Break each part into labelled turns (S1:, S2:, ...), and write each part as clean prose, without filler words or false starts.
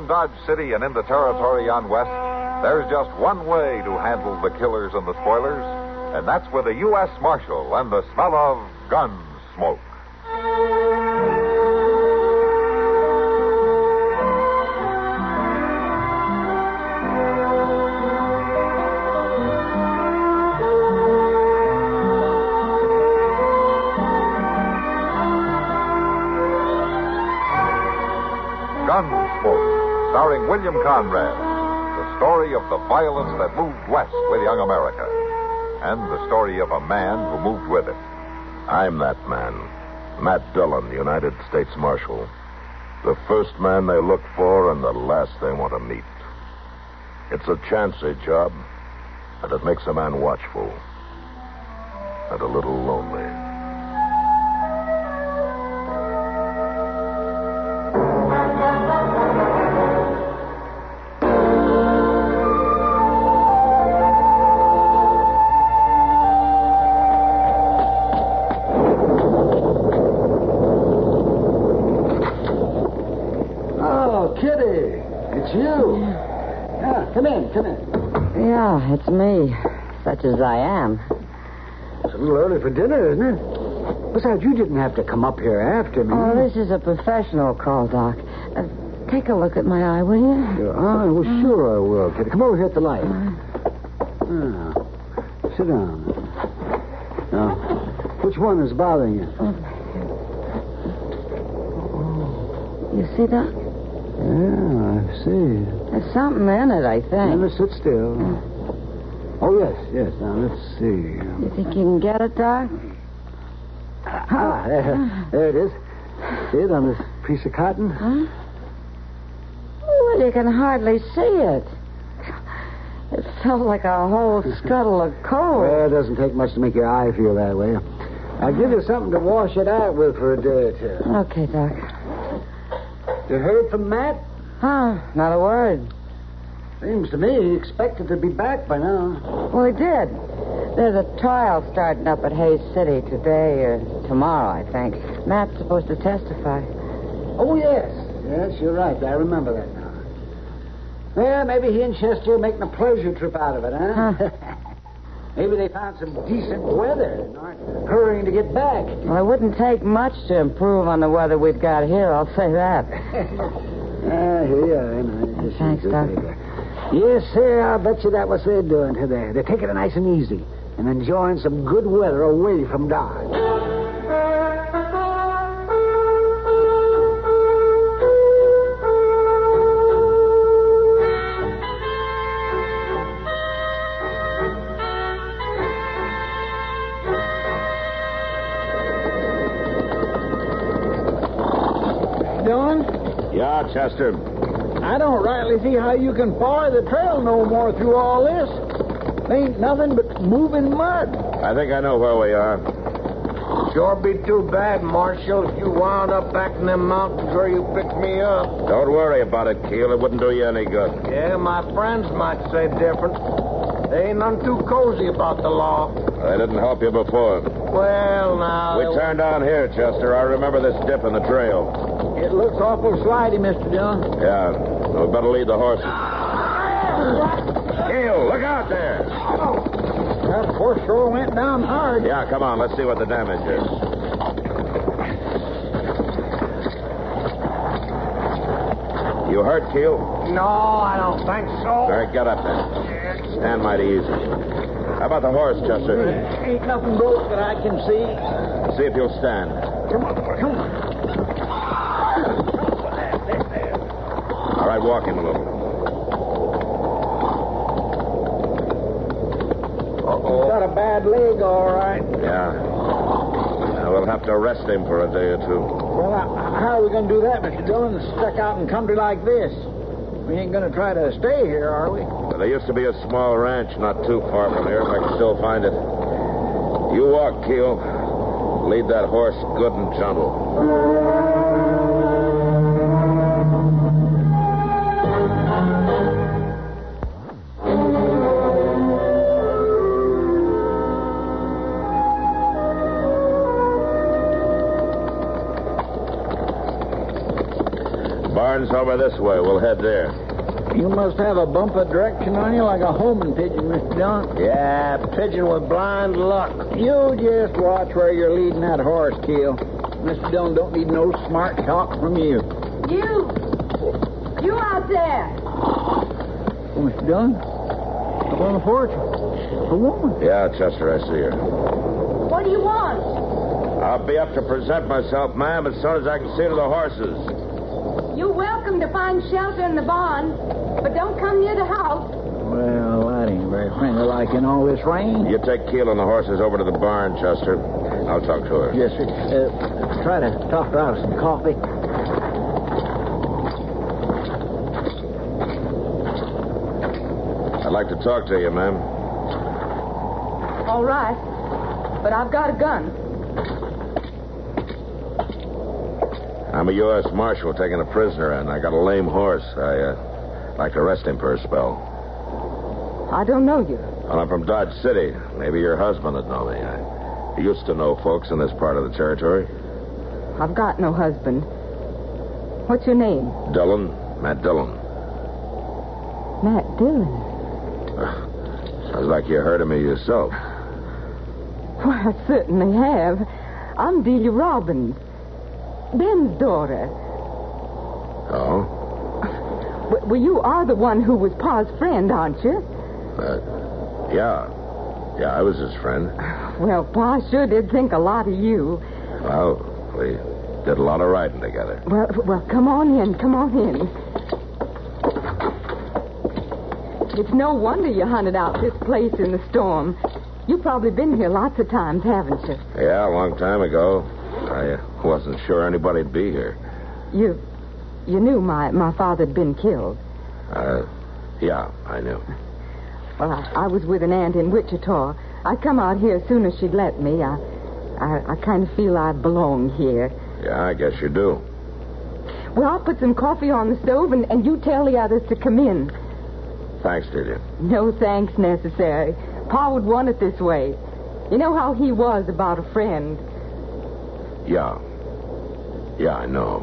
S1: Dodge City and into territory on west, there's just one way to handle the killers and the spoilers, and that's with a U.S. Marshal and the smell of gun smoke. Gunsmoke, starring William Conrad. The story of the violence that moved west with young America. And the story of a man who moved with it.
S2: I'm that man. Matt Dillon, United States Marshal. The first man they look for and the last they want to meet. It's a chancy job, and it makes a man watchful. And a little lonely.
S3: Come in.
S4: Yeah, it's me. Such as I am.
S3: It's a little early for dinner, isn't it? Besides, you didn't have to come up here after me.
S4: Oh, this is a professional call, Doc. Take a look at my eye, will you?
S3: Well, sure I will, Kitty. Come over here at the light. Sit down. Now, which one is bothering you?
S4: You see, Doc?
S3: Yeah, I see.
S4: There's something in it, I think.
S3: Now, let's sit still. Oh, yes. Now, let's see.
S4: You think you can get it, Doc?
S3: There it is. See it on this piece of cotton?
S4: Huh? Well, you can hardly see it. It felt like a whole scuttle of coal.
S3: Well, it doesn't take much to make your eye feel that way. I'll give you something to wash it out with for a day or two.
S4: Okay, Doc.
S3: You heard from Matt?
S4: Huh, not a word.
S3: Seems to me he expected to be back by now.
S4: Well, he did. There's a trial starting up at Hayes City today or tomorrow, I think. Matt's supposed to testify.
S3: Oh, yes. Yes, you're right. I remember that now. Well, maybe he and Chester are making a pleasure trip out of it, huh? Maybe they found some decent weather and aren't hurrying to get back.
S4: Well, it wouldn't take much to improve on the weather we've got here, I'll say that.
S3: Here you are.
S4: Thanks, Doc.
S3: Yes, sir, I'll bet you that was they're doing today. They're taking it nice and easy and enjoying some good weather away from Dodge.
S2: Yeah, Chester.
S5: I don't rightly see how you can follow the trail no more through all this. Ain't nothing but moving mud.
S2: I think I know where we are.
S5: Sure be too bad, Marshal, if you wound up back in them mountains where you picked me up.
S2: Don't worry about it, Keel. It wouldn't do you any good.
S5: Yeah, my friends might say different. They ain't none too cozy about the law.
S2: They didn't help you before.
S5: Well, now...
S2: We turned down here, Chester. I remember this dip in the trail.
S5: It looks awful slidey, Mr. Dillon.
S2: Yeah. We better lead the horses. Keel, look out there.
S5: That horse sure went down hard.
S2: Yeah, come on. Let's see what the damage is. You hurt, Keel?
S5: No, I don't think so.
S2: All right, get up then. Stand mighty easy. How about the horse, Chester?
S5: Ain't nothing broke that I can see.
S2: See if you'll stand.
S5: Come on.
S2: All right, walk him a little.
S5: He's got a bad leg, all right.
S2: Yeah. We'll have to arrest him for a day or two.
S5: Well, how are we going to do that, Mr. Dillon? Stuck out in country like this. We ain't going to try to stay here, are we?
S2: Well, there used to be a small ranch not too far from here, if I can still find it. You walk, Keel. Lead that horse good and gentle. barn's over this way. We'll head there.
S5: You must have a bump of direction on you like a homing pigeon, Mr. Dillon.
S6: Yeah, pigeon with blind luck.
S5: You just watch where you're leading that horse, Keel. Mr. Dillon don't need no smart talk from you.
S4: You out there.
S5: Oh, Mr. Dillon? Up on the porch. A woman.
S2: Yeah, Chester, I see her.
S4: What do you want?
S2: I'll be up to present myself, ma'am, as soon as I can see to the horses.
S4: You're welcome to find shelter in the barn, but don't come near the house.
S5: Well, that ain't very friendly like in all this rain.
S2: You take Keel and the horses over to the barn, Chester. I'll talk to her.
S5: Yes, sir. Try to talk her out of some coffee.
S2: I'd like to talk to you, ma'am.
S4: All right, but I've got a gun.
S2: I'm a U.S. Marshal taking a prisoner, and I got a lame horse. I'd like to arrest him for a spell.
S4: I don't know you.
S2: Well, I'm from Dodge City. Maybe your husband would know me. I used to know folks in this part of the territory.
S4: I've got no husband. What's your name?
S2: Dillon. Matt Dillon.
S4: Matt Dillon.
S2: Sounds like you heard of me yourself.
S4: Well, I certainly have. I'm Delia Robbins, Ben's daughter.
S2: Oh?
S4: Well, you are the one who was Pa's friend, aren't you?
S2: Yeah. Yeah, I was his friend.
S4: Well, Pa sure did think a lot of you.
S2: Well, we did a lot of riding together.
S4: Well, come on in. Come on in. It's no wonder you hunted out this place in the storm. You've probably been here lots of times, haven't you?
S2: Yeah, a long time ago. I wasn't sure anybody'd be here.
S4: You knew my father'd been killed.
S2: Yeah, I knew.
S4: Well, I was with an aunt in Wichita. I come out here as soon as she'd let me. I kind of feel I belong here.
S2: Yeah, I guess you do.
S4: Well, I'll put some coffee on the stove, and you tell the others to come in.
S2: Thanks, Delia.
S4: No thanks necessary. Pa would want it this way. You know how he was about a friend.
S2: Yeah. Yeah, I know.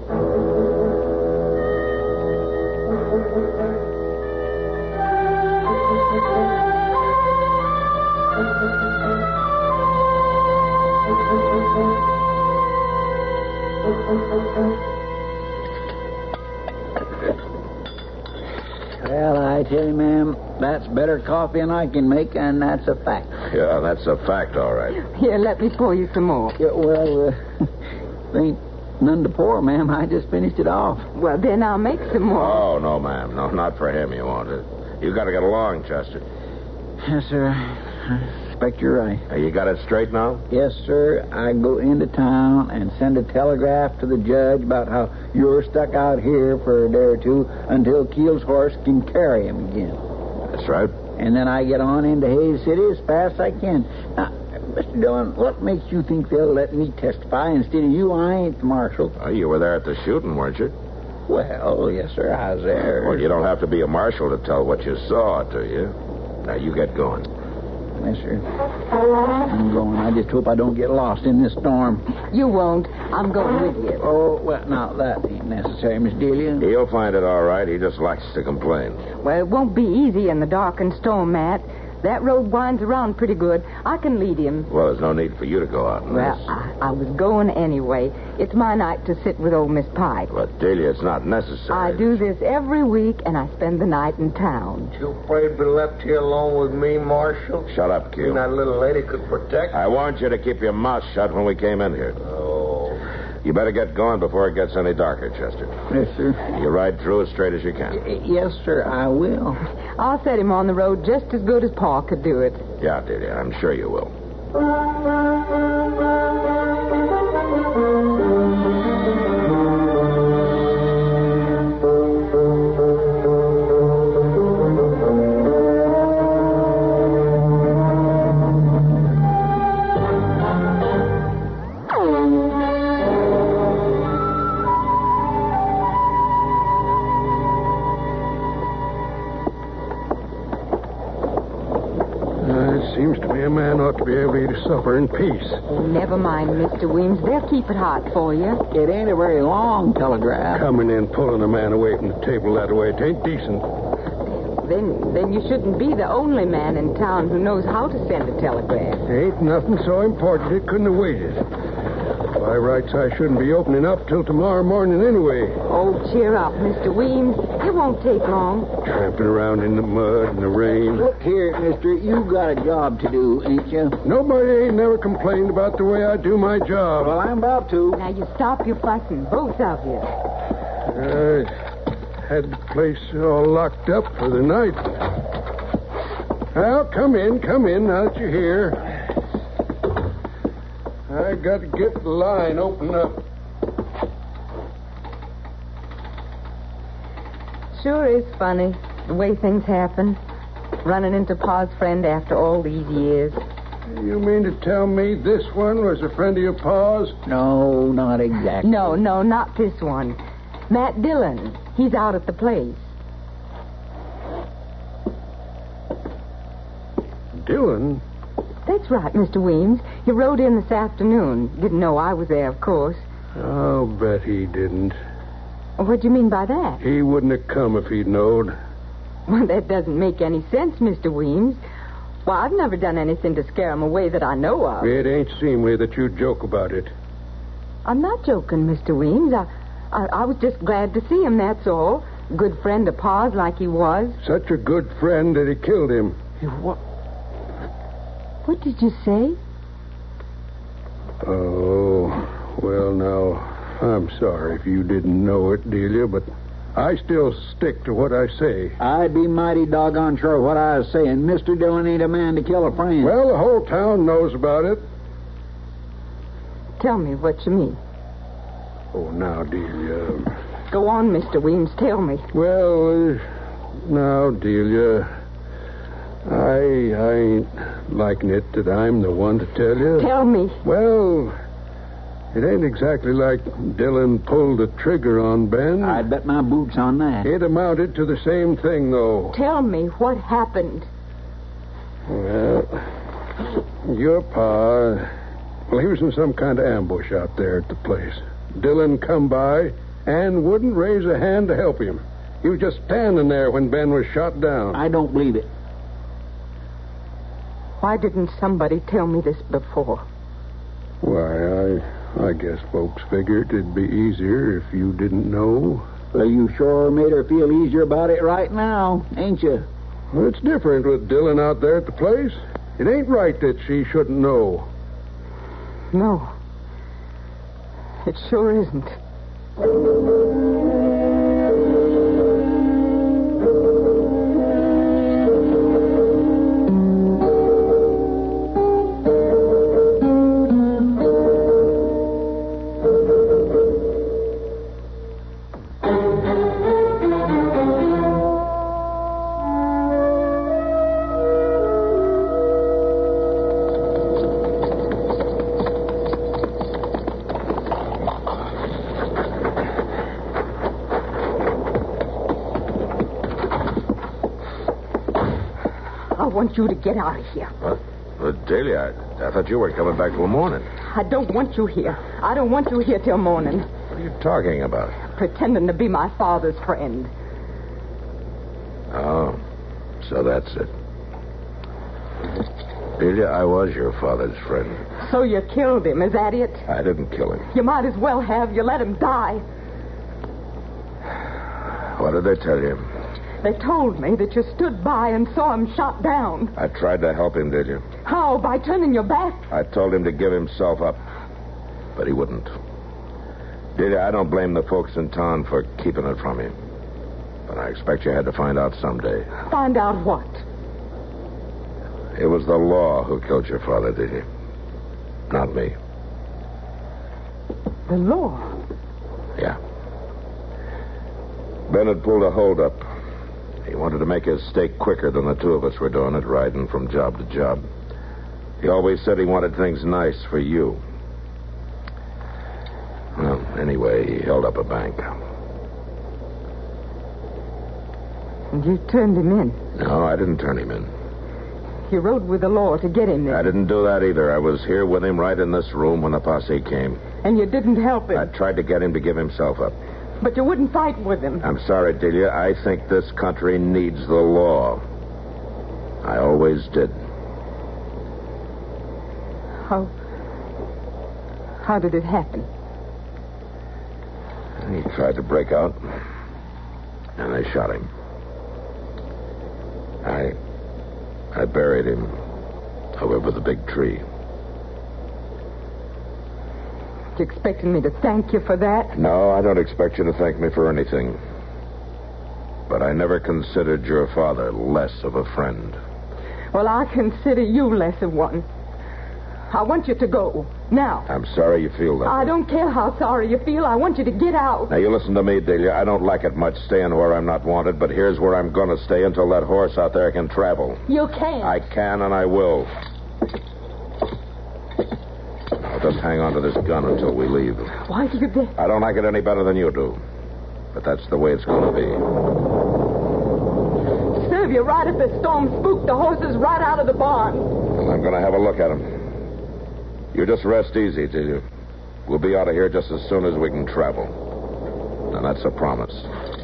S5: Well, I tell you, ma'am, that's better coffee than I can make, and that's a fact.
S2: Yeah, that's a fact, all right.
S4: Here, let me pour you some more.
S5: Yeah, well, ain't none to pour, ma'am. I just finished it off.
S4: Well, then I'll make some more.
S2: Oh, no, ma'am. No, not for him, you won't. You got to get along, Chester.
S5: Yes, sir. I expect you're right.
S2: You got it straight now?
S5: Yes, sir. I go into town and send a telegraph to the judge about how you're stuck out here for a day or two until Keel's horse can carry him again.
S2: That's right.
S5: And then I get on into Hayes City as fast as I can. Now, Mr. Dillon, what makes you think they'll let me testify instead of you? I ain't the marshal.
S2: Oh, you were there at the shooting, weren't you?
S5: Well, yes, sir, I was there.
S2: Well, you don't have to be a marshal to tell what you saw, do you? Now, you get going.
S5: Yes, sir. I'm going. I just hope I don't get lost in this storm.
S4: You won't. I'm going with you.
S5: Oh, well, now, that ain't necessary, Miss Delia.
S2: He'll find it all right. He just likes to complain.
S4: Well, it won't be easy in the dark and storm, Matt. That road winds around pretty good. I can lead him.
S2: Well, there's no need for you to go out in
S4: Well,
S2: this.
S4: I was going anyway. It's my night to sit with old Miss Pike.
S2: But, Delia, it's not necessary.
S4: I do this every week, and I spend the night in town.
S6: You afraid to be left here alone with me, Marshal?
S2: Shut up, Q.
S6: That little lady could protect
S2: I warned you to keep your mouth shut when we came in here.
S6: Oh.
S2: You better get going before it gets any darker, Chester.
S5: Yes, sir.
S2: You ride through as straight as you can.
S5: Yes, sir, I will.
S4: I'll set him on the road just as good as Pa could do it.
S2: Yeah, Delia, I'm sure you will.
S7: Seems to me a man ought to be able to eat his supper in peace.
S4: Oh, never mind, Mr. Weems. They'll keep it hot for you.
S5: It ain't a very long telegraph.
S7: Coming in, pulling a man away from the table that way, it ain't decent.
S4: Then you shouldn't be the only man in town who knows how to send a telegram.
S7: Ain't nothing so important it couldn't have waited. By rights, I shouldn't be opening up till tomorrow morning anyway.
S4: Oh, cheer up, Mr. Weems. It won't take long.
S7: Tramping around in the mud and the rain.
S5: Look here, mister, you got a job to do, ain't you?
S7: Nobody ain't never complained about the way I do my job.
S5: Well, I'm about to.
S4: Now, you stop your fussing, both of you.
S7: I had the place all locked up for the night. Well, come in, now that you're here. I got to get the line opened up.
S4: Sure is funny, the way things happen. Running into Pa's friend after all these years.
S7: You mean to tell me this one was a friend of your Pa's?
S5: No, not exactly.
S4: No, not this one. Matt Dillon. He's out at the place.
S7: Dillon?
S4: That's right, Mr. Weems. He rode in this afternoon. Didn't know I was there, of course.
S7: I'll bet he didn't.
S4: What do you mean by that?
S7: He wouldn't have come if he'd knowed.
S4: Well, that doesn't make any sense, Mr. Weems. Well, I've never done anything to scare him away that I know of.
S7: It ain't seemly that you joke about it.
S4: I'm not joking, Mr. Weems. I was just glad to see him, that's all. Good friend of Pa's like he was.
S7: Such a good friend that he killed him.
S4: What did you say?
S7: Oh, well, now, I'm sorry if you didn't know it, Delia, but I still stick to what I say.
S5: I'd be mighty doggone sure what I was saying. Mr. Dillon ain't a man to kill a friend.
S7: Well, the whole town knows about it.
S4: Tell me what you mean.
S7: Oh, now, Delia.
S4: Go on, Mr. Weems. Tell me.
S7: Well, now, Delia, I ain't liking it that I'm the one to tell you.
S4: Tell me.
S7: Well, it ain't exactly like Dillon pulled the trigger on Ben.
S5: I'd bet my boots on that.
S7: It amounted to the same thing, though.
S4: Tell me what happened.
S7: Well, your pa, he was in some kind of ambush out there at the place. Dillon come by and wouldn't raise a hand to help him. He was just standing there when Ben was shot down.
S5: I don't believe it.
S4: Why didn't somebody tell me this before?
S7: Why, I guess folks figured it'd be easier if you didn't know.
S5: Well, you sure made her feel easier about it right now, ain't you?
S7: Well, it's different with Dillon out there at the place. It ain't right that she shouldn't know.
S4: No. It sure isn't. I want you to get out of here.
S2: What? Well, Delia, I thought you were coming back till morning.
S4: I don't want you here. I don't want you here till morning.
S2: What are you talking about?
S4: Pretending to be my father's friend.
S2: Oh, so that's it. Delia, I was your father's friend.
S4: So you killed him, is that it?
S2: I didn't kill him.
S4: You might as well have. You let him die.
S2: What did they tell you?
S4: They told me that you stood by and saw him shot down.
S2: I tried to help him, did you?
S4: How? By turning your back?
S2: I told him to give himself up, but he wouldn't. Delia, I don't blame the folks in town for keeping it from him. But I expect you had to find out someday.
S4: Find out what?
S2: It was the law who killed your father, Delia. Not me.
S4: The law?
S2: Yeah. Ben had pulled a holdup. He wanted to make his stake quicker than the two of us were doing it, riding from job to job. He always said he wanted things nice for you. Well, anyway, he held up a bank.
S4: And you turned him in?
S2: No, I didn't turn him in.
S8: You rode with the law to get him there.
S2: I didn't do that either. I was here with him right in this room when the posse came.
S8: And you didn't help him.
S2: I tried to get him to give himself up.
S8: But you wouldn't fight with him.
S2: I'm sorry, Delia. I think this country needs the law. I always did.
S8: How did it happen?
S2: He tried to break out, and I shot him. I buried him over the big tree.
S8: You expecting me to thank you for that?
S2: No, I don't expect you to thank me for anything. But I never considered your father less of a friend.
S8: Well, I consider you less of one. I want you to go. Now.
S2: I'm sorry you feel that.
S8: I don't care how sorry you feel. I want you to get out.
S2: Now, you listen to me, Delia. I don't like it much staying where I'm not wanted, but here's where I'm going to stay until that horse out there can travel.
S8: You can't.
S2: I can and I will. I'll just hang on to this gun until we leave.
S8: Why do you do?
S2: I don't like it any better than you do. But that's the way it's going to be.
S8: Serve you right if the storm spooked the horses right out of the barn.
S2: Well, I'm going to have a look at them. You just rest easy, Delia. We'll be out of here just as soon as we can travel. And that's a promise.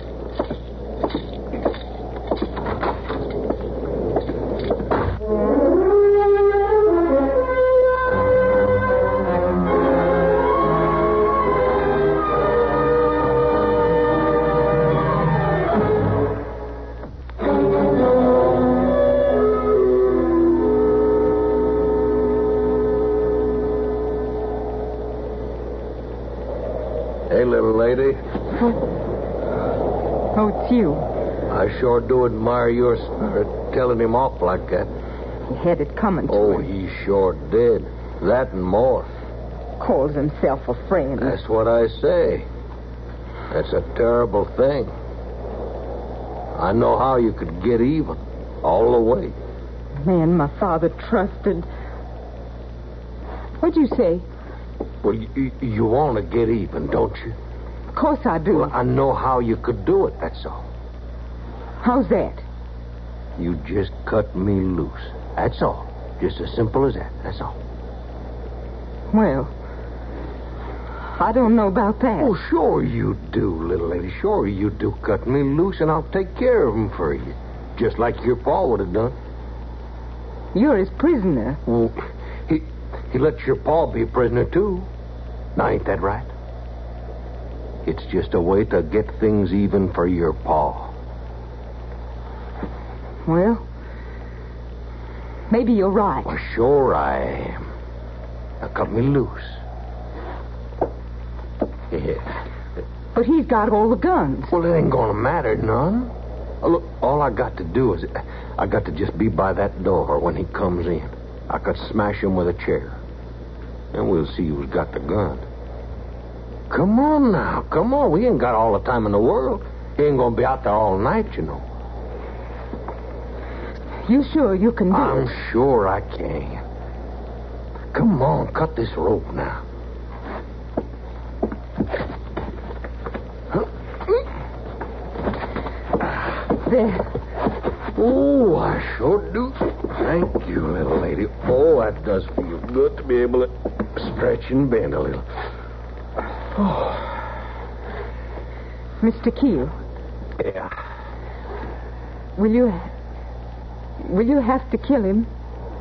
S6: Hey, little lady.
S8: Oh, it's you.
S6: I sure do admire your spirit, telling him off like that.
S8: He had it coming to
S6: Oh,
S8: him.
S6: he sure did. That and more.
S8: Calls himself a friend.
S6: That's what I say. That's a terrible thing. I know how you could get even. All the way.
S8: Man my father trusted. What'd you say?
S6: Well, you want to get even, don't you?
S8: Of course I do.
S6: Well, I know how you could do it, that's all.
S8: How's that?
S6: You just cut me loose. That's all. Just as simple as that. That's all.
S8: Well, I don't know about that.
S6: Oh, sure you do, little lady. Sure you do. Cut me loose and I'll take care of him for you. Just like your pa would have done.
S8: You're his prisoner.
S6: Well, he let your pa be a prisoner, too. Now, ain't that right? It's just a way to get things even for your pa.
S8: Well, maybe you're right.
S6: Well, sure I am. Now, cut me loose. Yeah.
S8: But he's got all the guns.
S6: Well, it ain't gonna matter none. Look, all I got to do is I got to just be by that door when he comes in. I could smash him with a chair. And we'll see who's got the gun. Come on now. Come on. We ain't got all the time in the world. He ain't gonna be out there all night, you know.
S8: You sure you can do
S6: I'm
S8: it?
S6: sure I can. Come on. Cut this rope now.
S8: There.
S6: Oh, I sure do. Thank you, little lady. Oh, that does feel good to be able to stretch and bend a little. Oh.
S8: Mr. Keel,
S6: Yeah.
S8: will you have to kill him?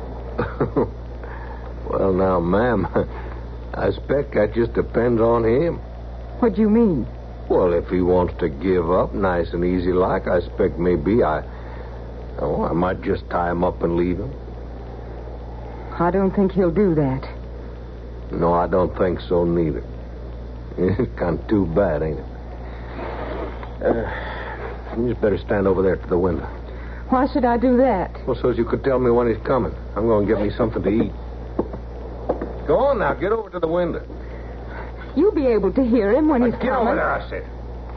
S6: Well, now, ma'am, I expect that just depends on him.
S8: What do you mean?
S6: Well, if he wants to give up nice and easy like, I expect maybe I might just tie him up and leave him.
S8: I don't think he'll do that.
S6: No, I don't think so neither. It's kind of too bad, ain't it? You just better stand over there to the window.
S8: Why should I do that?
S6: Well, so as you could tell me when he's coming. I'm going to get me something to eat. Go on now. Get over to the window.
S8: You'll be able to hear him when he's
S6: Get
S8: coming.
S6: over there, I said.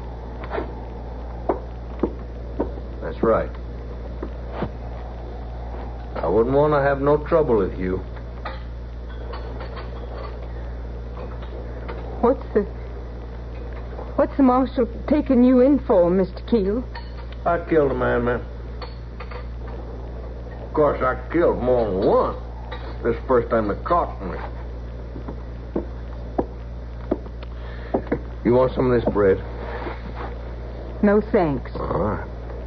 S6: That's right. I wouldn't want to have no trouble with you.
S8: What's the marshal taking you in for, Mr. Keel?
S6: I killed a man, ma'am. Of course, I killed more than one. This is the first time they caught me. You want some of this bread?
S8: No thanks.
S6: All right.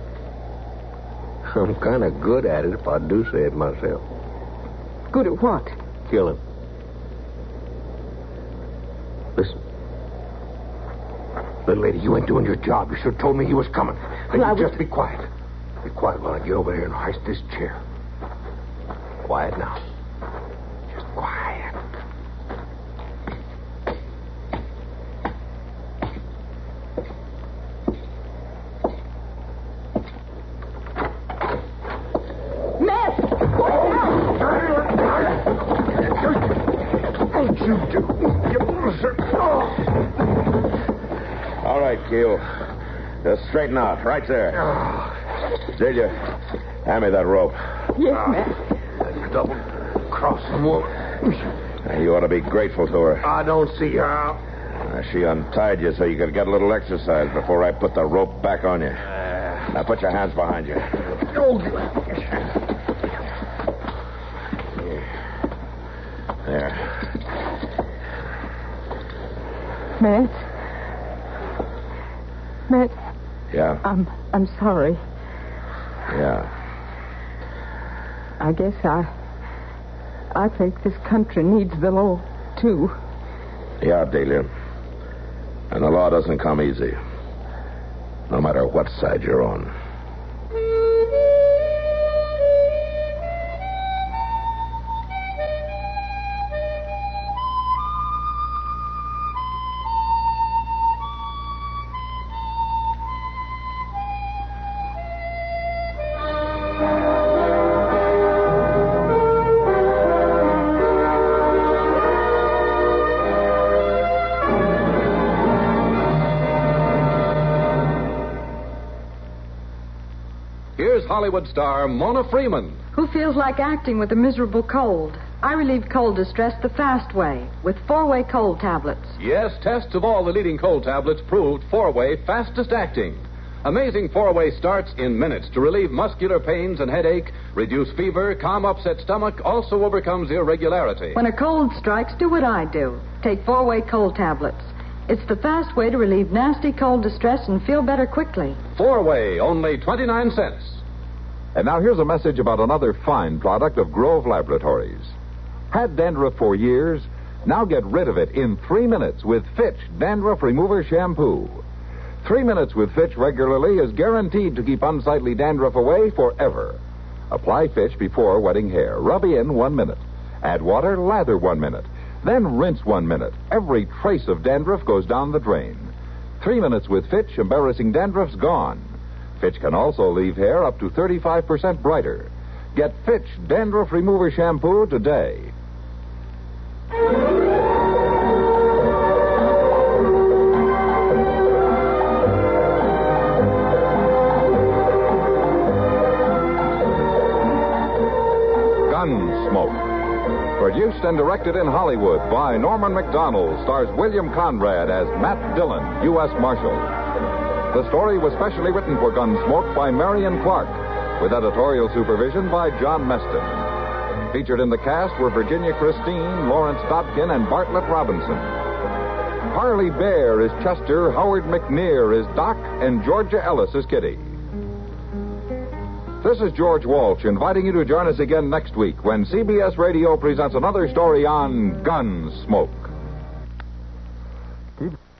S6: I'm kind of good at it if I do say it myself.
S8: Good at what?
S6: Killing. Listen. Little lady, you ain't doing your job. You should have told me he was coming. Then
S8: Well,
S6: you just be quiet. Be quiet while I get over here and hoist this chair. Quiet now. Just quiet.
S8: Matt!
S6: Don't you do?
S2: All right, Keel. Just straighten out. Right there. Celia, hand me that rope.
S8: Yes, Matt.
S6: Double-crossing woman.
S2: You ought to be grateful to her.
S6: I don't see how.
S2: She untied you so you could get a little exercise before I put the rope back on you. Now put your hands behind you. There.
S8: Matt? Matt,
S2: Yeah?
S8: I'm sorry.
S2: Yeah.
S8: I guess I think this country needs the law, too.
S2: Yeah, Delia. And the law doesn't come easy. No matter what side you're on.
S9: Here's Hollywood star Mona Freeman.
S10: Who feels like acting with a miserable cold? I relieve cold distress the fast way with 4-way cold tablets.
S9: Yes, tests of all the leading cold tablets proved 4-way fastest acting. Amazing 4-way starts in minutes to relieve muscular pains and headache, reduce fever, calm upset stomach, also overcomes irregularity.
S10: When a cold strikes, do what I do. Take 4-way cold tablets. It's the fast way to relieve nasty cold distress and feel better quickly.
S9: 4-way, only 29 cents.
S1: And now here's a message about another fine product of Grove Laboratories. Had dandruff for years? Now get rid of it in 3 minutes with Fitch Dandruff Remover Shampoo. 3 minutes with Fitch regularly is guaranteed to keep unsightly dandruff away forever. Apply Fitch before wetting hair. Rub in 1 minute. Add water, lather 1 minute. Then rinse 1 minute. Every trace of dandruff goes down the drain. 3 minutes with Fitch, embarrassing dandruff's gone. Fitch can also leave hair up to 35% brighter. Get Fitch Dandruff Remover Shampoo today. Gunsmoke. Produced and directed in Hollywood by Norman McDonald, stars William Conrad as Matt Dillon, U.S. Marshal. The story was specially written for Gunsmoke by Marion Clark, with editorial supervision by John Meston. Featured in the cast were Virginia Christine, Lawrence Dobkin, and Bartlett Robinson. Harley Bear is Chester, Howard McNear is Doc, and Georgia Ellis is Kitty. This is George Walsh inviting you to join us again next week when CBS Radio presents another story on Gunsmoke.